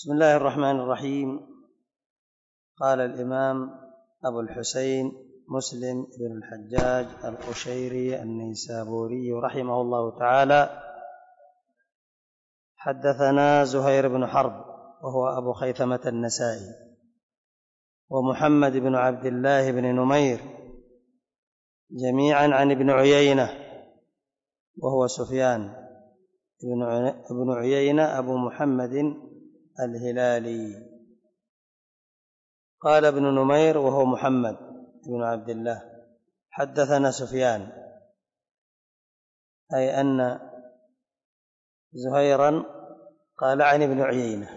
بسم الله الرحمن الرحيم. قال الإمام أبو الحسين مسلم بن الحجاج القشيري النيسابوري رحمه الله تعالى: حدثنا زهير بن حرب وهو أبو خيثمة النسائي، ومحمد بن عبد الله بن نمير، جميعا عن ابن عيينة وهو سفيان بن عيينة أبو محمد الهلالي. قال ابن نمير وهو محمد بن عبد الله: حدثنا سفيان، أي أن زهيرا قال عن ابن عيينة،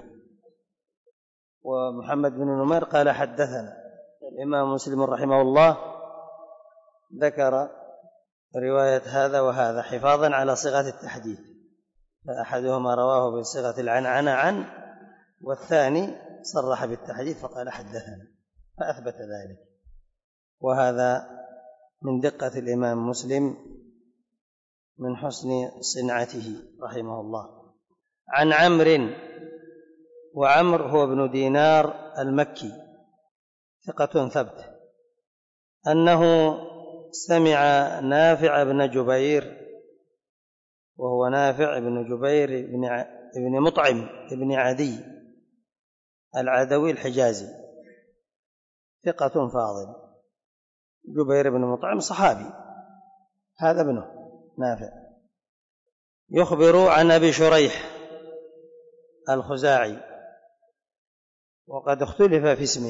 ومحمد بن نمير قال حدثنا. الإمام مسلم رحمه الله ذكر رواية هذا وهذا حفاظا على صيغة التحديث، فأحدهما رواه بصيغة العنعنة عن، والثاني صرح بالتحديث فقال حدثنا، فأثبت ذلك. وهذا من دقة الإمام مسلم، من حسن صنعته رحمه الله. عن عمرو، وعمر هو ابن دينار المكي ثقة ثبت، أنه سمع نافع بن جبير، وهو نافع بن جبير بن مطعم بن عدي العدوي الحجازي، ثقة فاضل. جبير بن مطعم صحابي، هذا ابنه نافع، يخبر عن أبي شريح الخزاعي، وقد اختلف في اسمه،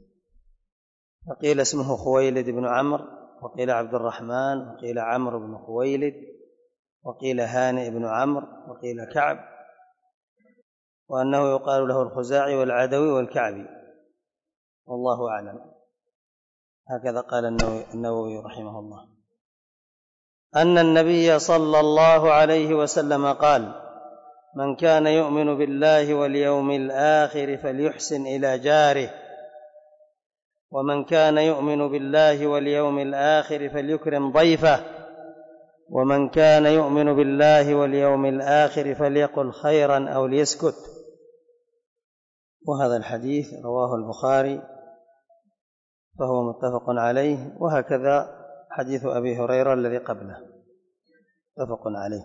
فقيل اسمه خويلد بن عمرو، وقيل عبد الرحمن، وقيل عمرو بن خويلد، وقيل هانئ بن عمرو، وقيل كعب، وأنه يقال له الخزاعي والعدوي والكعبي، والله أعلم. هكذا قال النووي رحمه الله. أن النبي صلى الله عليه وسلم قال: من كان يؤمن بالله واليوم الآخر فليحسن إلى جاره، ومن كان يؤمن بالله واليوم الآخر فليكرم ضيفه، ومن كان يؤمن بالله واليوم الآخر فليقل خيرا أو ليسكت. وهذا الحديث رواه البخاري فهو متفق عليه، وهكذا حديث أبي هريرة الذي قبله متفق عليه: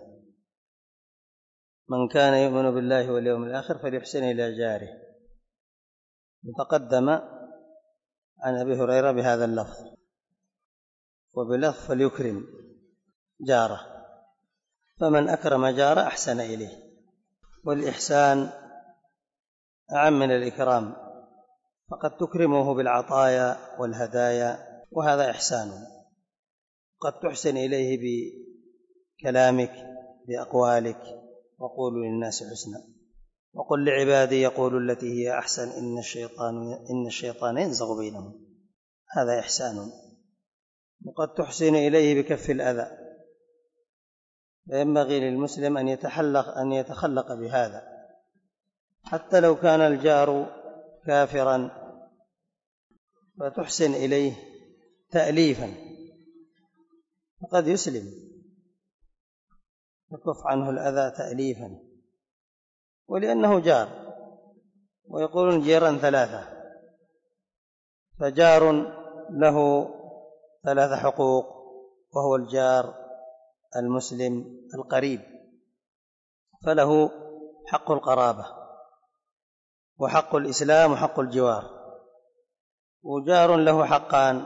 من كان يؤمن بالله واليوم الآخر فليحسن إلى جاره. وتقدم عن أبي هريرة بهذا اللفظ، وبلفظ فليكرم جاره، فمن أكرم جاره أحسن إليه، والإحسان أعم من الإكرام، فقد تكرمه بالعطايا والهدايا وهذا إحسان، قد تحسن إليه بكلامك بأقوالك: وقولوا للناس حسنا وقل لعبادي يقولوا التي هي أحسن إن الشيطان ينزغ بينهم، هذا إحسان. وقد تحسن إليه بكف الأذى، فينبغي للمسلم أن يتخلق بهذا، حتى لو كان الجار كافرا فتحسن إليه تأليفا، فقد يسلم يكف عنه الأذى تأليفا، ولأنه جار. ويقولون جيران ثلاثة، فجار له 3 حقوق، وهو الجار المسلم القريب، فله حق القرابة وحق الإسلام وحق الجوار. وجار له حقان،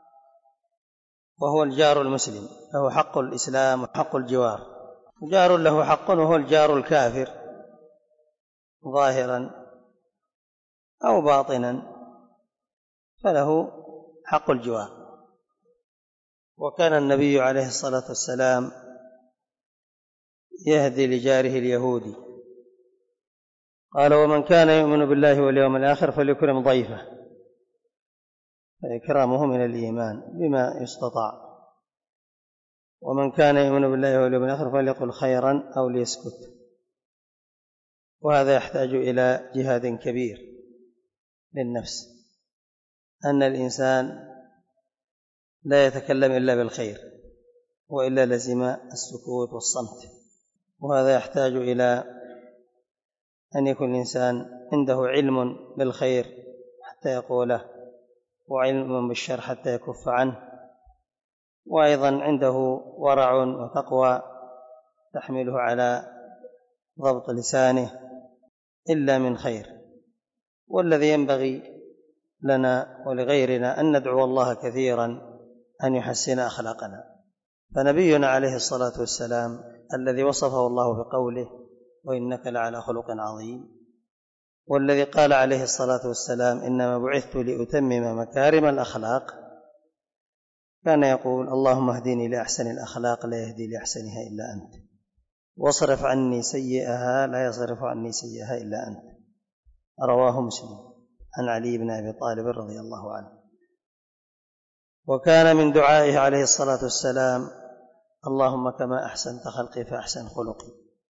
وهو الجار المسلم، له حق الإسلام وحق الجوار. وجار له حق وهو الجار الكافر، ظاهرا أو باطنا، فله حق الجوار. وكان النبي عليه الصلاة والسلام يهدي لجاره اليهودي، قال: ومن كان يؤمن بالله واليوم الآخر فليكرم ضيفه، فإكرامه من الإيمان بما يستطاع. ومن كان يؤمن بالله واليوم الآخر فليقل خيرا أو ليسكت. وهذا يحتاج إلى جهاد كبير للنفس، أن الإنسان لا يتكلم إلا بالخير، وإلا لزم السكوت والصمت. وهذا يحتاج إلى أن يكون الإنسان عنده علم بالخير حتى يقوله، وعلم بالشر حتى يكف عنه، وأيضا عنده ورع وتقوى تحمله على ضبط لسانه إلا من خير. والذي ينبغي لنا ولغيرنا أن ندعو الله كثيرا أن يحسن أخلاقنا. فنبينا عليه الصلاة والسلام الذي وصفه الله بقوله وإنك لعلى خلق عظيم، والذي قال عليه الصلاة والسلام إنما بعثت لأتمم مكارم الأخلاق، كان يقول اللهم اهدني لأحسن الأخلاق لا يهدي لأحسنها إلا أنت، واصرف عني سيئها لا يصرف عني سيئها إلا أنت. رواه مسلم عن علي بن أبي طالب رضي الله عنه. وكان من دعائه عليه الصلاة والسلام اللهم كما أحسنت خلقي فأحسن خلقي.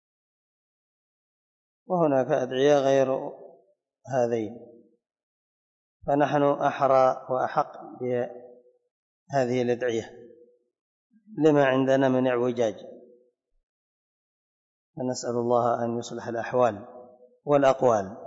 وهناك أدعية غير هذين، فنحن أحرى وأحق بهذه الأدعية لما عندنا من اعوجاج، فنسأل الله أن يصلح الأحوال والأقوال.